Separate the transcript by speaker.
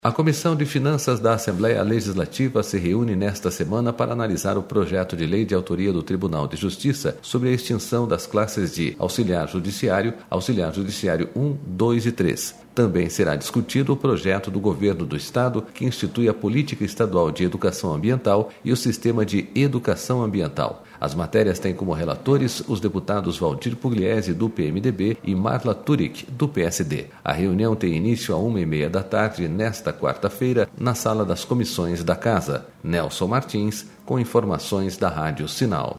Speaker 1: A Comissão de Finanças da Assembleia Legislativa se reúne nesta semana para analisar o projeto de lei de autoria do Tribunal de Justiça sobre a extinção das classes de Auxiliar Judiciário 1, 2 e 3. Também será discutido o projeto do Governo do Estado que institui a Política Estadual de Educação Ambiental e o Sistema de Educação Ambiental. As matérias têm como relatores os deputados Valdir Pugliese, do PMDB, e Marla Turek, do PSD. A reunião tem início às 1h30 da tarde, nesta quarta-feira, na Sala das Comissões da Casa. Nelson Martins, com informações da Rádio Sinal.